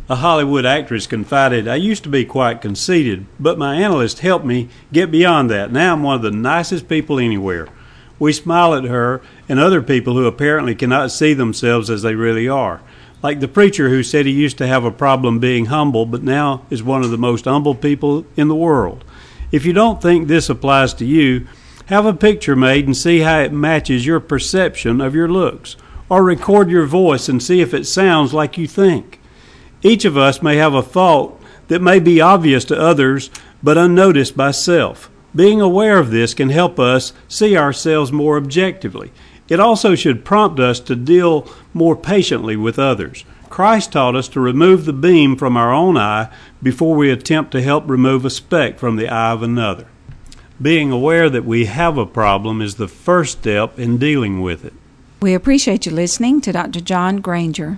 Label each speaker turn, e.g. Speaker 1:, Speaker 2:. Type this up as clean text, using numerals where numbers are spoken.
Speaker 1: A Hollywood actress confided, "I used to be quite conceited, but my analyst helped me get beyond that. Now I'm one of the nicest people anywhere." We smile at her and other people who apparently cannot see themselves as they really are. Like the preacher who said he used to have a problem being humble, but now is one of the most humble people in the world. If you don't think this applies to you, have a picture made and see how it matches your perception of your looks. Or record your voice and see if it sounds like you think. Each of us may have a fault that may be obvious to others, but unnoticed by self. Being aware of this can help us see ourselves more objectively. It also should prompt us to deal more patiently with others. Christ taught us to remove the beam from our own eye before we attempt to help remove a speck from the eye of another. Being aware that we have a problem is the first step in dealing with it.
Speaker 2: We appreciate you listening to Dr. John Granger.